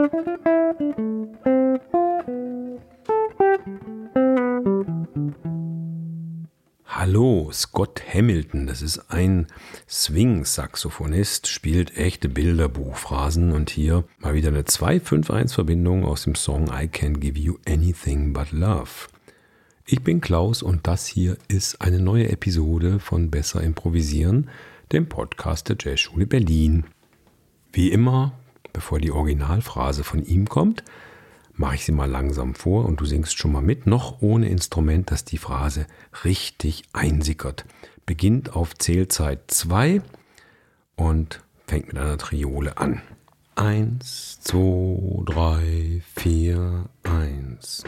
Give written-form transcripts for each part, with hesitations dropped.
Hallo, Scott Hamilton, das ist ein Swing-Saxophonist, spielt echte Bilderbuchphrasen und hier mal wieder eine 2-5-1-Verbindung aus dem Song I Can't Give You Anything But Love. Ich bin Klaus und das hier ist eine neue Episode von Besser Improvisieren, dem Podcast der Jazzschule Berlin. Wie immer, bevor die Originalphrase von ihm kommt, mache ich sie mal langsam vor und du singst schon mal mit, noch ohne Instrument, dass die Phrase richtig einsickert. Beginnt auf Zählzeit 2 und fängt mit einer Triole an. 1, 2, 3, 4, 1.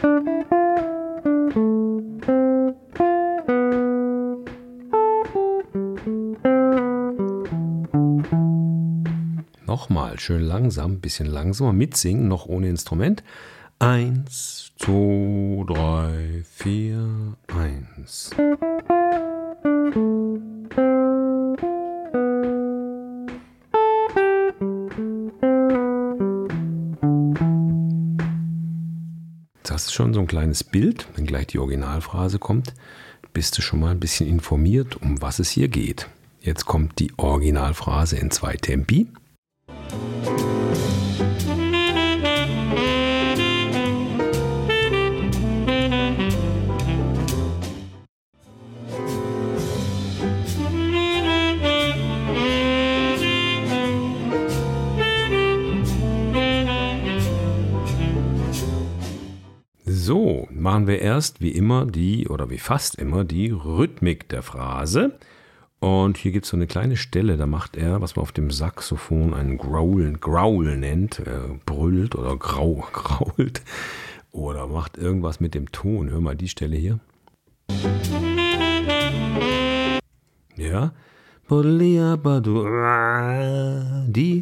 Nochmal, schön langsam, bisschen langsamer mitsingen, noch ohne Instrument. 1, 2, 3, 4, 1. Das ist schon so ein kleines Bild. Wenn gleich die Originalphrase kommt, bist du schon mal ein bisschen informiert, um was es hier geht. Jetzt kommt die Originalphrase in 2 Tempi. So, machen wir erst wie immer wie fast immer die Rhythmik der Phrase. Und hier gibt es so eine kleine Stelle, da macht er, was man auf dem Saxophon einen Growl nennt, brüllt oder grault oder macht irgendwas mit dem Ton. Hör mal die Stelle hier. Ja. Die.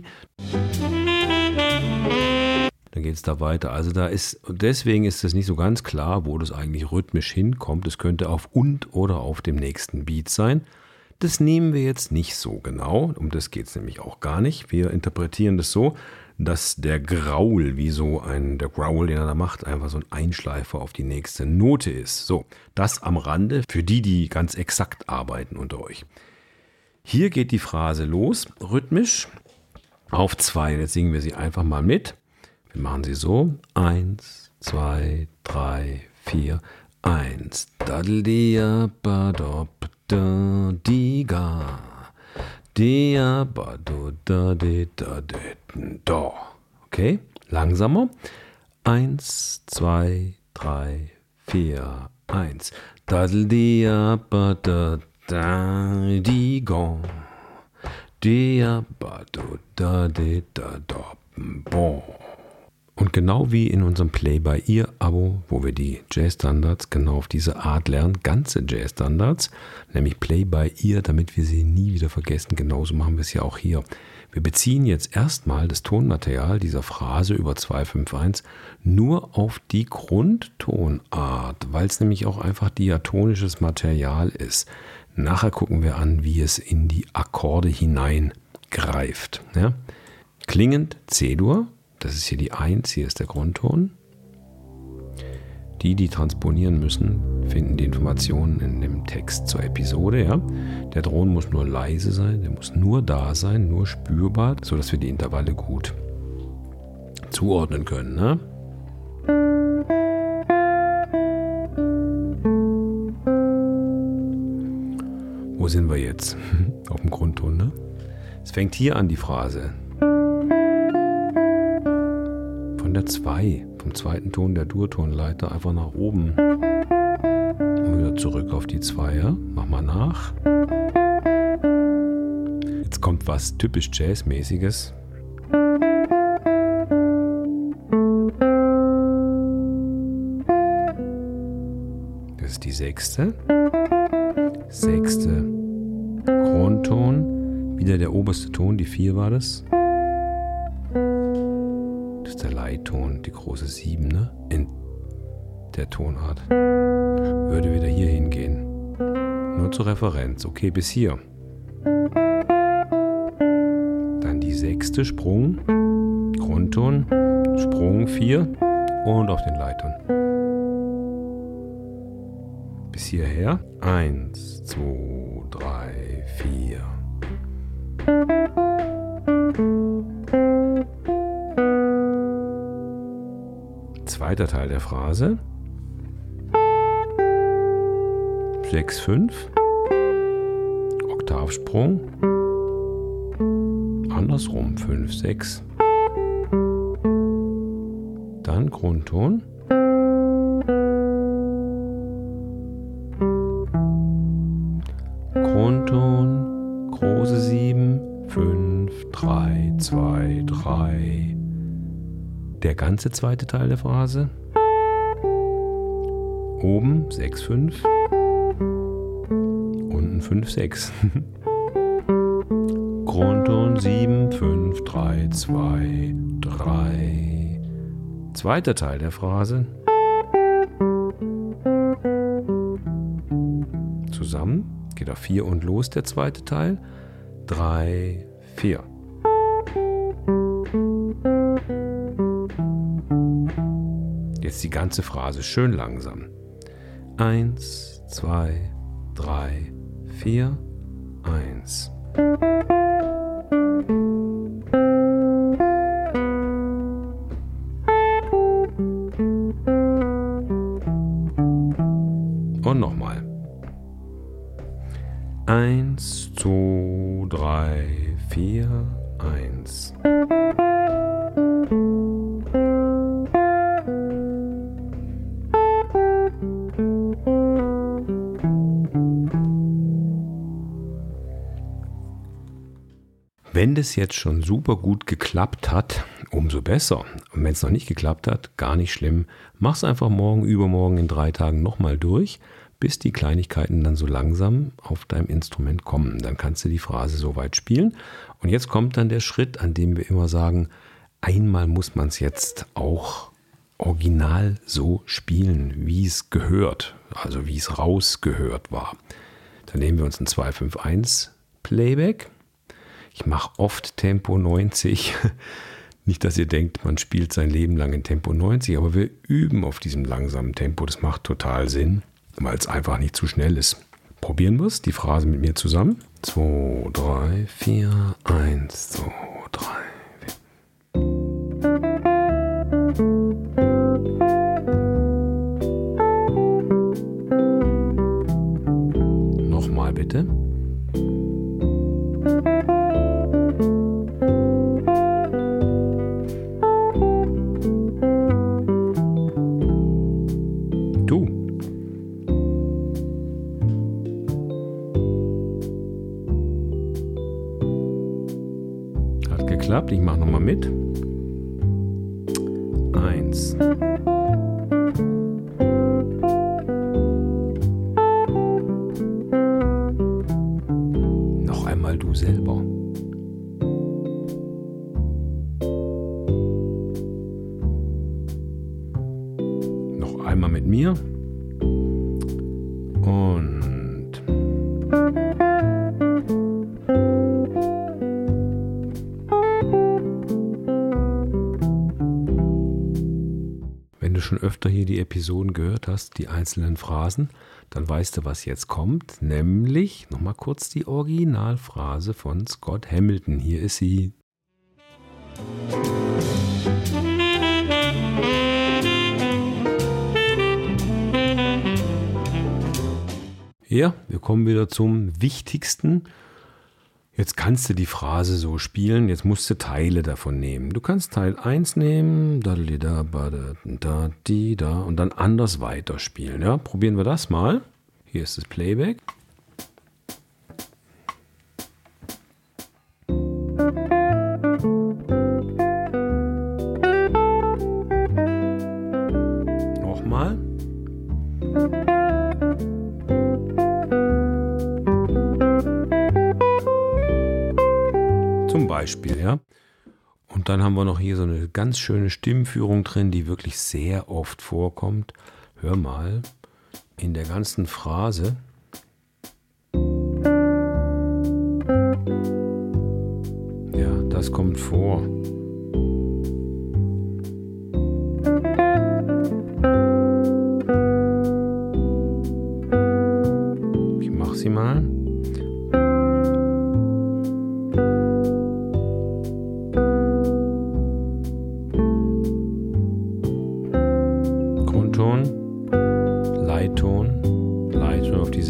Dann geht es da weiter. Also deswegen ist es nicht so ganz klar, wo das eigentlich rhythmisch hinkommt. Es könnte auf und oder auf dem nächsten Beat sein. Das nehmen wir jetzt nicht so genau. Um das geht es nämlich auch gar nicht. Wir interpretieren das so, dass der Growl, der Growl, den er da macht, einfach so ein Einschleifer auf die nächste Note ist. So, das am Rande für die ganz exakt arbeiten unter euch. Hier geht die Phrase los, rhythmisch, auf 2. Jetzt singen wir sie einfach mal mit. Wir machen sie so. 1, 2, 3, 4, 1. Dadel-dia, badop, da, diga. Dia, bado, da, de, da, de, do. Okay, langsamer. 1, 2, 3, 4, 1. Dadel-dia, bada, da, diga. Dia, bado, da, de, da, do, bo. Und genau wie in unserem Play by Ear Abo, wo wir die Jazz-Standards genau auf diese Art lernen, ganze Jazz-Standards, nämlich Play by Ear, damit wir sie nie wieder vergessen, genauso machen wir es ja auch hier. Wir beziehen jetzt erstmal das Tonmaterial dieser Phrase über 2-5-1 nur auf die Grundtonart, weil es nämlich auch einfach diatonisches Material ist. Nachher gucken wir an, wie es in die Akkorde hineingreift. Ja? Klingend C-Dur. Das ist hier die 1, hier ist der Grundton. Die transponieren müssen, finden die Informationen in dem Text zur Episode. Ja? Der Ton muss nur leise sein, der muss nur da sein, nur spürbar, sodass wir die Intervalle gut zuordnen können. Ne? Wo sind wir jetzt? Auf dem Grundton, ne? Es fängt hier an, die Phrase. Von der 2, vom zweiten Ton der Durtonleiter einfach nach oben und wieder zurück auf die 2. Ja? Mach mal nach. Jetzt kommt was typisch Jazzmäßiges. Das ist die 6. 6. Grundton, wieder der oberste Ton, die 4 war das. Das ist der Leitton, die große 7, ne? In der Tonart. Würde wieder hier hingehen. Nur zur Referenz. Okay, bis hier. Dann die 6. Sprung, Grundton, Sprung 4 und auf den Leitern. Bis hierher. 1, 2, 3, 4. Zweiter Teil der Phrase. 6, 5. Oktavsprung. Andersrum 5, 6. Dann Grundton. Grundton, große 7, 5, 3, 2, 3. Der ganze zweite Teil der Phrase. Oben 6, 5. Unten 5, 6. Grundton 7, 5, 3, 2, 3. Zweiter Teil der Phrase. Zusammen. Geht auf 4 und los der zweite Teil. 3, 4. Jetzt die ganze Phrase schön langsam. 1, 2, 3, 4, 1. Und nochmal. 1, 2, 3, 4, 1. Wenn das jetzt schon super gut geklappt hat, umso besser. Und wenn es noch nicht geklappt hat, gar nicht schlimm. Mach's einfach morgen, übermorgen in 3 Tagen nochmal durch, bis die Kleinigkeiten dann so langsam auf deinem Instrument kommen. Dann kannst du die Phrase so weit spielen. Und jetzt kommt dann der Schritt, an dem wir immer sagen, einmal muss man es jetzt auch original so spielen, wie es gehört, also wie es rausgehört war. Dann nehmen wir uns ein 2-5-1 Playback. Ich mache oft Tempo 90. Nicht, dass ihr denkt, man spielt sein Leben lang in Tempo 90, aber wir üben auf diesem langsamen Tempo. Das macht total Sinn, weil es einfach nicht zu schnell ist. Probieren wir es, die Phrase mit mir zusammen. 2, 3, 4, 1, 2, 3, 4. Nochmal bitte. Geklappt. Ich mache nochmal mit. 1. Noch einmal du selber. Noch einmal mit mir. Und wenn du schon öfter hier die Episoden gehört hast, die einzelnen Phrasen, dann weißt du, was jetzt kommt, nämlich nochmal kurz die Originalphrase von Scott Hamilton. Hier ist sie. Ja, wir kommen wieder zum Wichtigsten. Jetzt kannst du die Phrase so spielen, jetzt musst du Teile davon nehmen. Du kannst Teil 1 nehmen, da, und dann anders weiterspielen. Ja? Probieren wir das mal. Hier ist das Playback. Nochmal. Zum Beispiel, ja. Und dann haben wir noch hier so eine ganz schöne Stimmführung drin, die wirklich sehr oft vorkommt. Hör mal, in der ganzen Phrase. Ja, das kommt vor.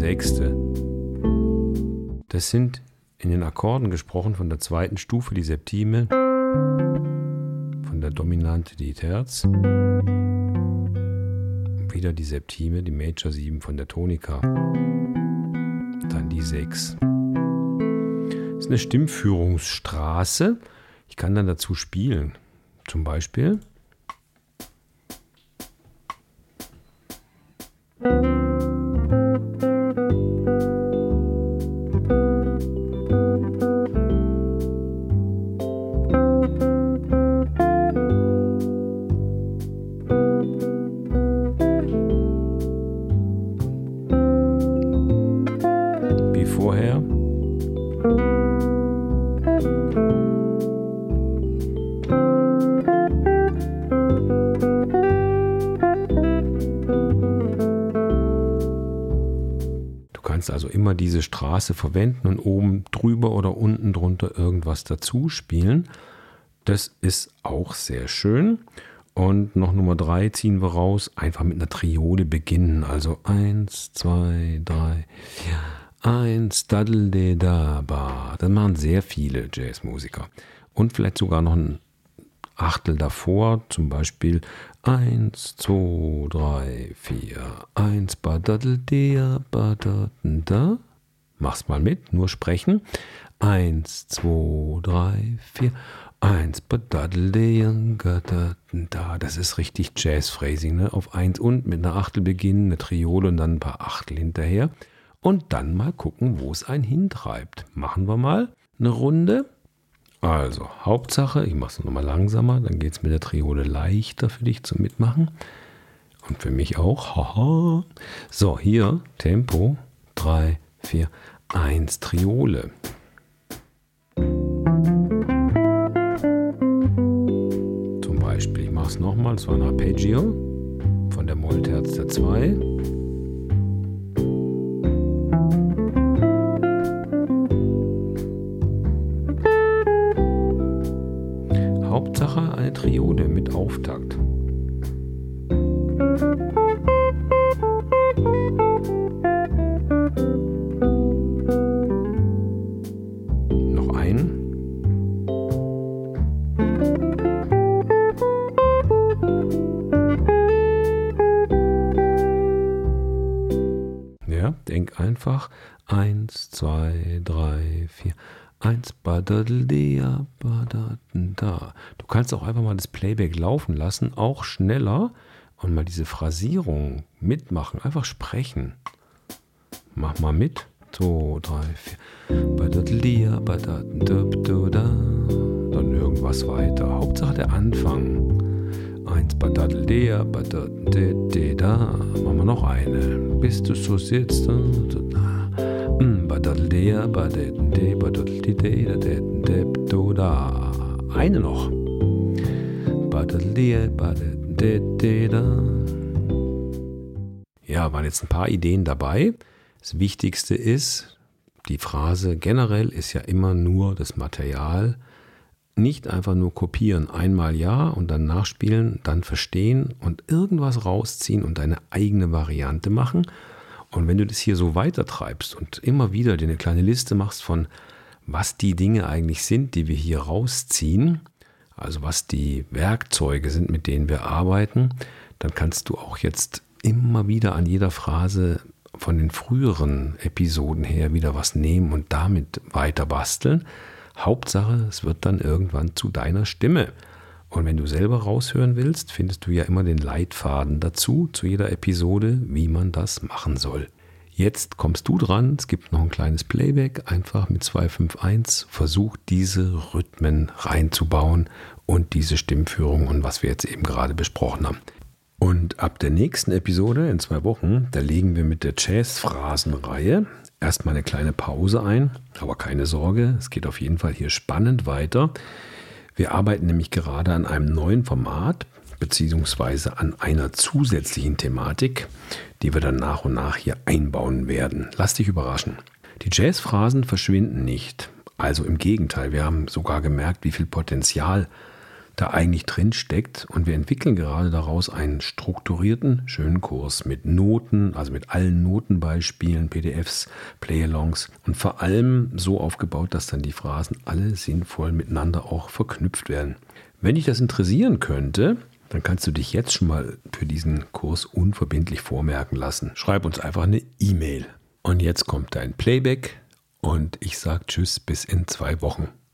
Texte. Das sind in den Akkorden gesprochen von der zweiten Stufe die Septime, von der Dominante die Terz, wieder die Septime, die Major 7 von der Tonika, dann die 6. Das ist eine Stimmführungsstraße. Ich kann dann dazu spielen. Zum Beispiel. Wie vorher. Also immer diese Straße verwenden und oben drüber oder unten drunter irgendwas dazu spielen. Das ist auch sehr schön. Und noch Nummer 3 ziehen wir raus. Einfach mit einer Triole beginnen. Also 1, 2, 3, 4, 1, daddel de da ba. Das machen sehr viele Jazzmusiker. Und vielleicht sogar noch ein Achtel davor, zum Beispiel 1, 2, 3, 4, 1, badaddel der, badaddel da. Mach's mal mit, nur sprechen. 1, 2, 3, 4, 1, badaddel der, da. Das ist richtig Jazz-Phrasing, ne? Auf 1 und mit einer Achtel beginnen, eine Triole und dann ein paar Achtel hinterher. Und dann mal gucken, wo es einen hintreibt. Machen wir mal eine Runde. Also, Hauptsache, ich mache es nochmal langsamer, dann geht es mit der Triole leichter für dich zum Mitmachen. Und für mich auch. Haha. So, hier, Tempo, 3, 4, 1, Triole. Zum Beispiel, ich mache es nochmal, das war ein Arpeggio von der Mollterz der 2. Hauptsache eine Triole mit Auftakt. Noch ein. Ja, denk einfach. 1, 2, 3, 4. 1, badaddel der, badaddel da. Du kannst auch einfach mal das Playback laufen lassen, auch schneller und mal diese Phrasierung mitmachen, einfach sprechen. Mach mal mit. 2, 3, 4. Badaddel der, badaddel da. Dann irgendwas weiter. Hauptsache der Anfang. 1, badaddel der, badaddel da. Machen wir noch eine. Bis du so sitzt. Eine noch. Ja, waren jetzt ein paar Ideen dabei. Das Wichtigste ist, die Phrase generell ist ja immer nur das Material. Nicht einfach nur kopieren, einmal ja und dann nachspielen, dann verstehen und irgendwas rausziehen und deine eigene Variante machen. Und wenn du das hier so weitertreibst und immer wieder dir eine kleine Liste machst von, was die Dinge eigentlich sind, die wir hier rausziehen, also was die Werkzeuge sind, mit denen wir arbeiten, dann kannst du auch jetzt immer wieder an jeder Phrase von den früheren Episoden her wieder was nehmen und damit weiter basteln. Hauptsache, es wird dann irgendwann zu deiner Stimme. Und wenn du selber raushören willst, findest du ja immer den Leitfaden dazu, zu jeder Episode, wie man das machen soll. Jetzt kommst du dran, es gibt noch ein kleines Playback, einfach mit 251, versuch diese Rhythmen reinzubauen und diese Stimmführung und was wir jetzt eben gerade besprochen haben. Und ab der nächsten Episode in 2 Wochen, da legen wir mit der Jazz-Phrasenreihe erstmal eine kleine Pause ein, aber keine Sorge, es geht auf jeden Fall hier spannend weiter. Wir arbeiten nämlich gerade an einem neuen Format, beziehungsweise an einer zusätzlichen Thematik, die wir dann nach und nach hier einbauen werden. Lass dich überraschen. Die Jazzphrasen verschwinden nicht. Also im Gegenteil, wir haben sogar gemerkt, wie viel Potenzial da eigentlich drin steckt. Und wir entwickeln gerade daraus einen strukturierten, schönen Kurs mit Noten, also mit allen Notenbeispielen, PDFs, Play-Alongs und vor allem so aufgebaut, dass dann die Phrasen alle sinnvoll miteinander auch verknüpft werden. Wenn dich das interessieren könnte, dann kannst du dich jetzt schon mal für diesen Kurs unverbindlich vormerken lassen. Schreib uns einfach eine E-Mail. Und jetzt kommt dein Playback und ich sage Tschüss bis in 2 Wochen.